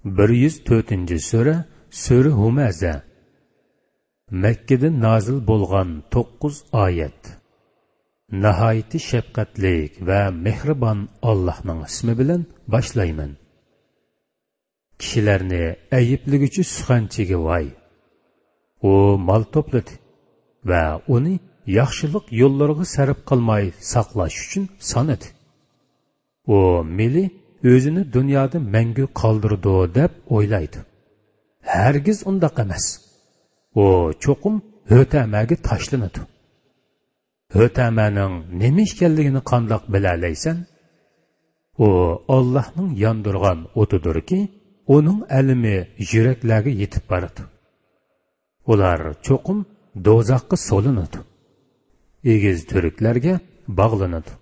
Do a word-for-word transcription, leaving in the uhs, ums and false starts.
bir yuz to'rtinchi sura Sura Humaza. Mekkede nazil bo'lgan to'qqiz oyat. Nahayeti şefqatlik ve mehribon Allah'ның ismi bilan başlayman. Kishilarni ayıpligüçü suxanchiga vay. O mal to'pladi ve onu yaxshilik yo'llariga sarf qilmay saqlash uchun sanadi. O meli o'zini dunyoda mangu qoldirdi deb o'ylaydi. Hargiz undaq emas. O cho'qim hötamaga tashlanadi. Hötamaning nima ekanligini qandoq bilalaysan? O Allohning yondirgan o'tidirki, onun ilmi yuraklarga yetib boradi. Ular cho'qim do'zaxga solinadi. Egiz turklarga bog'lanadi.